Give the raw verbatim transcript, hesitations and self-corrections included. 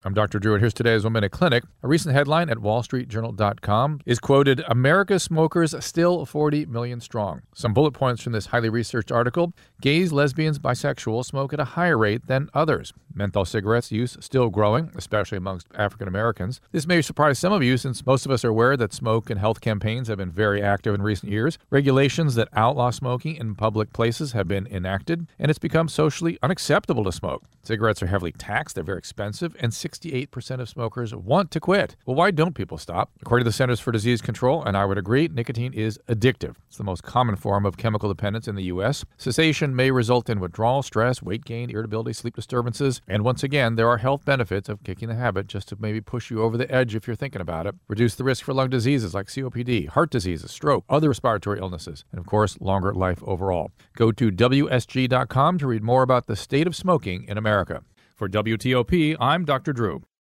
I'm Doctor Drew, and here's today's One Minute Clinic. A recent headline at wall street journal dot com is quoted, "America's smokers still forty million strong." Some bullet points from this highly researched article: gays, lesbians, bisexuals smoke at a higher rate than others. Menthol cigarettes use still growing, especially amongst African Americans. This may surprise some of you, since most of us are aware that smoke and health campaigns have been very active in recent years. Regulations that outlaw smoking in public places have been enacted, and it's become socially unacceptable to smoke. Cigarettes are heavily taxed, they're very expensive, and sixty-eight percent of smokers want to quit. Well, why don't people stop? According to the Centers for Disease Control, and I would agree, nicotine is addictive. It's the most common form of chemical dependence in the U S. Cessation may result in withdrawal, stress, weight gain, irritability, sleep disturbances, and once again, there are health benefits of kicking the habit, just to maybe push you over the edge if you're thinking about it. Reduce the risk for lung diseases like C O P D, heart diseases, stroke, other respiratory illnesses, and of course, longer life overall. Go to W S G dot com to read more about the state of smoking in America. For W T O P, I'm Doctor Drew.